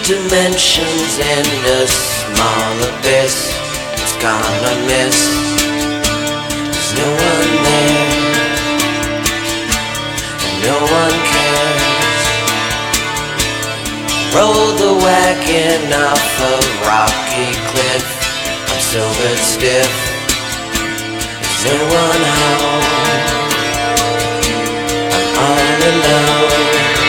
dimensions in a small abyss. It's gonna miss. There's no one there, and no one cares. Roll the wagon off a rocky cliff. I'm sobered stiff. There's no one home. I'm all alone.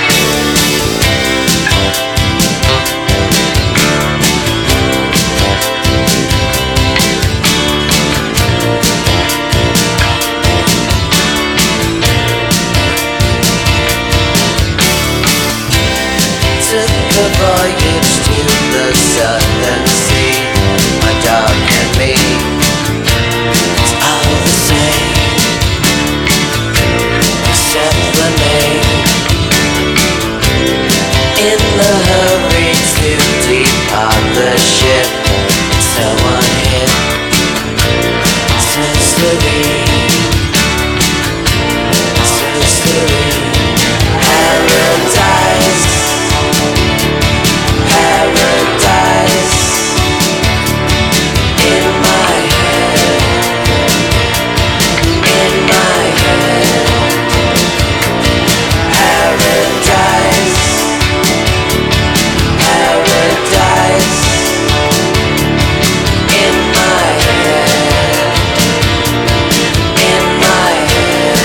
A voyage to the southern sea. My dog and me, it's all the same, except the name. In the hurry to depart the ship, someone hit Sicily, Sicily, paradise. Paradise in my head, in my head. Paradise, paradise in my head, in my head.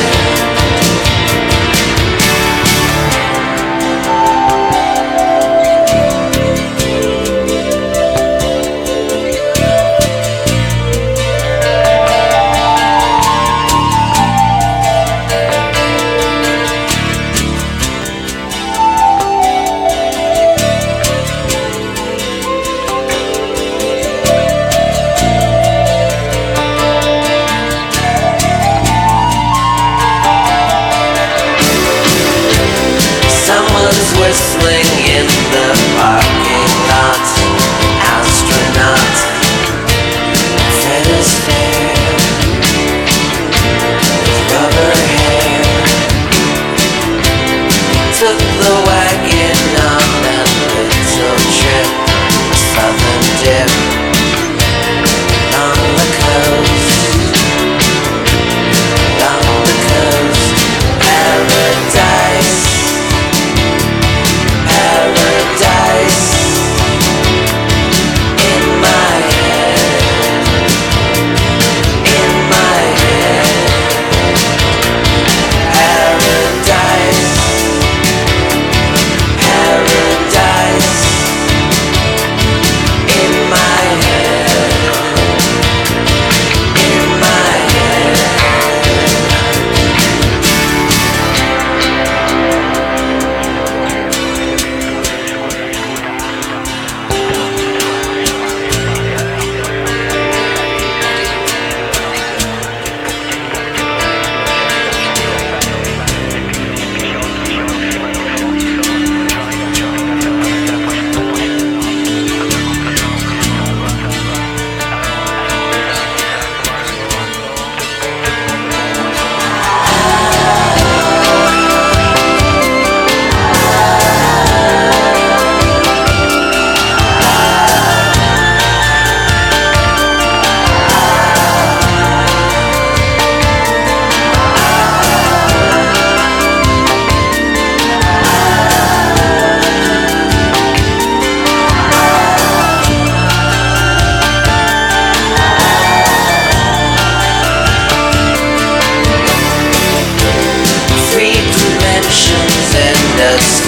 Someone's whistling in the parking lot. Astronaut, Fred Astaire, with rubber hair. Took the wagon on that little trip, a southern dip along the coast, along the coast. Paradise. Paradise in my head, in my head. Paradise, paradise in my head, in my head. Three dimensions and a